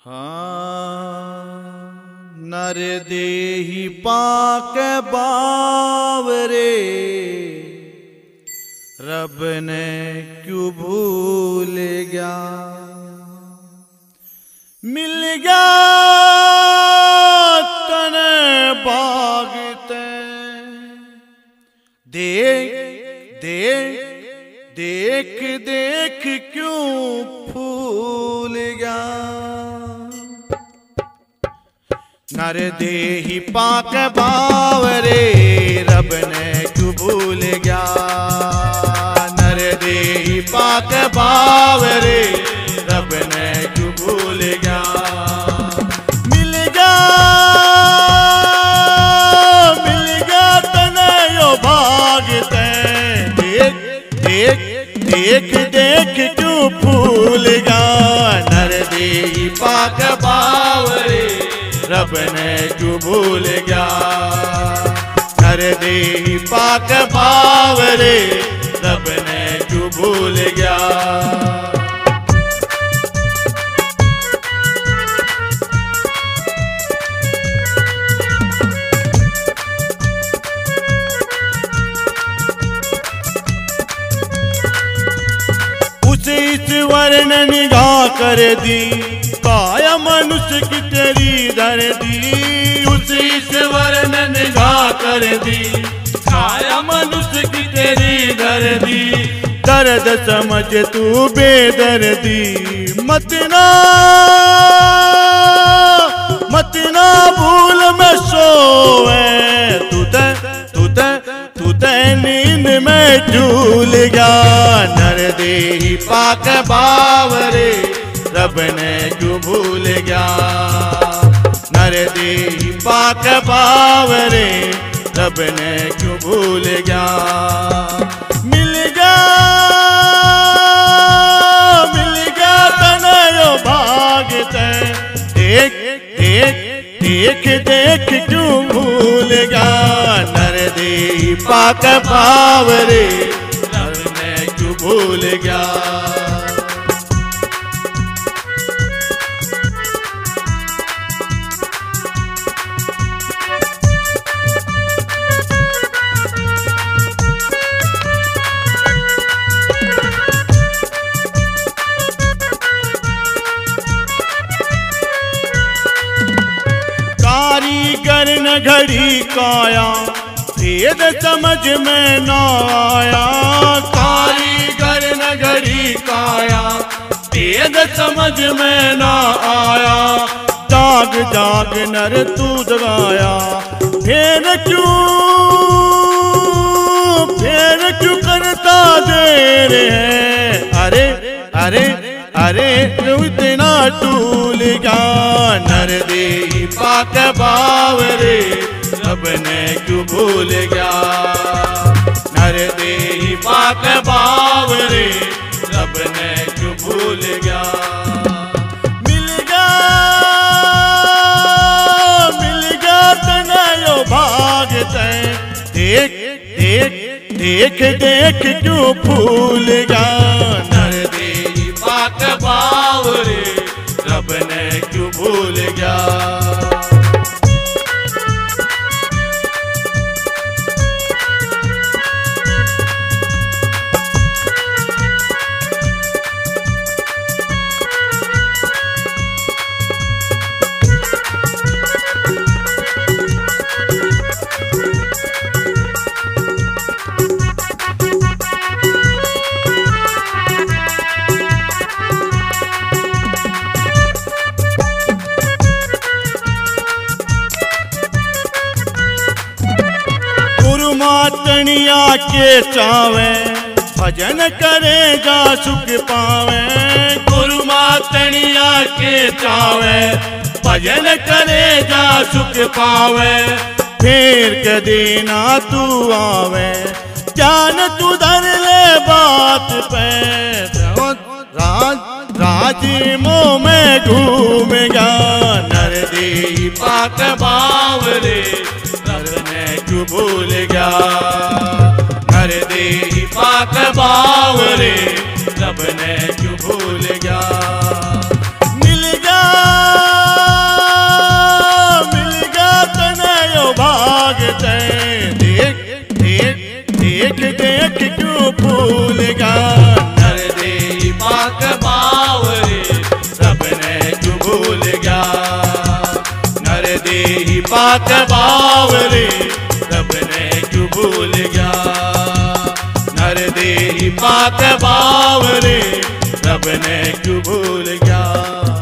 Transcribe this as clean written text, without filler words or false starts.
नर देहि पाक बावरे, रब ने क्यों भूल गया। मिल गया तने बागते, देख देख देख देख क्यों फूल गया। नर देहि पाक बावरे, रब ने क्यों भूल गया। नर देहि पाक बावरे, रब ने क्यों भूल गया। मिल गया तने यो भागते, देख देख देख देख क्यों भूल गया। नर देहि पाक बावरे, रब ने क्यों भूल गया। नर देहि पाक बावरे, रब ने क्यों भूल गया। उसे ईश्वर ने निगाह कर दी, काया मनुष्य की तेरी दर्दी। उस ईश्वर ने निगाह कर दी, काया मनुष्य की तेरी दर्दी। दर्द समझ तू बेदर्दी, मत ना भूल में सोए। तू नींद में झूल गया। नर देहि पाक बावरे, रब ने क्यों भूल गया। नर देहि पाक बावरे, रब ने क्यों भूल गया। मिल गया तने यो भागते, देख देख देख देख क्यों भूल गया। नर देहि पाक बावरे, रब ने क्यों भूल गया। कारीगर न घड़ी काया, भेद समझ में न आया। कारीगर न घड़ी काया, भेद समझ में न आया। जाग जाग नर तू जगाया, फिर क्यों करता देर है। अरे अरे अरे क्यों इतना टूल गया। नर देहि पाक बावरे, रब ने क्यों भूल गया। नर देहि पाक बावरे, रब ने क्यों भूल गया। मिल गया तने यो भागते, देख देख देख देख क्यों भूल गया। नर देहि पाक बावरे, रब ने क्यों भूल गया। मातनिया के चावे, भजन करे जा सुख पावे। गुरु मातनिया के चावे, भजन करे जा सुख पावे। फिर कदी ना तू आवे, जान तू धर ले बात पे। राजी मोह में घूम गया। नर देहि पाक बावरे, रब ने क्यों भूल गया। नर देहि पाक बावरे, रब ने क्यों भूल गया। मिल गया देख के अख क्यों भूल गया। नर देही पाक बावरे रब ने क्यों भूल गया। नर देही पाक बावरे रब ने क्यों भूल गया। नर देही पाक बावरे रब ने क्यों भूल गया।